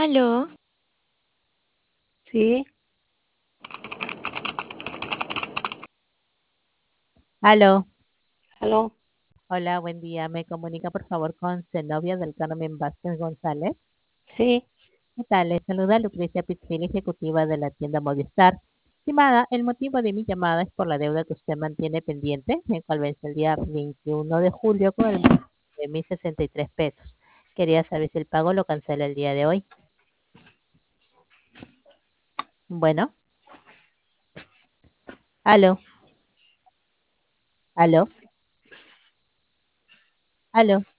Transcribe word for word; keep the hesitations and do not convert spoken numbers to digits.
Aló, Sí, Aló, aló, hola, buen día. ¿Me comunica por favor con Zenobia del Carmen Vázquez González? sí, ¿Qué tal? Les saluda Lucrecia Pizzil, ejecutiva de la tienda Movistar. Estimada, el motivo de mi llamada es por la deuda que usted mantiene pendiente, el cual vence el día veintiuno de julio con el monto de mil sesenta y tres pesos. Quería saber si el pago lo cancela el día de hoy. Bueno, aló, aló, aló.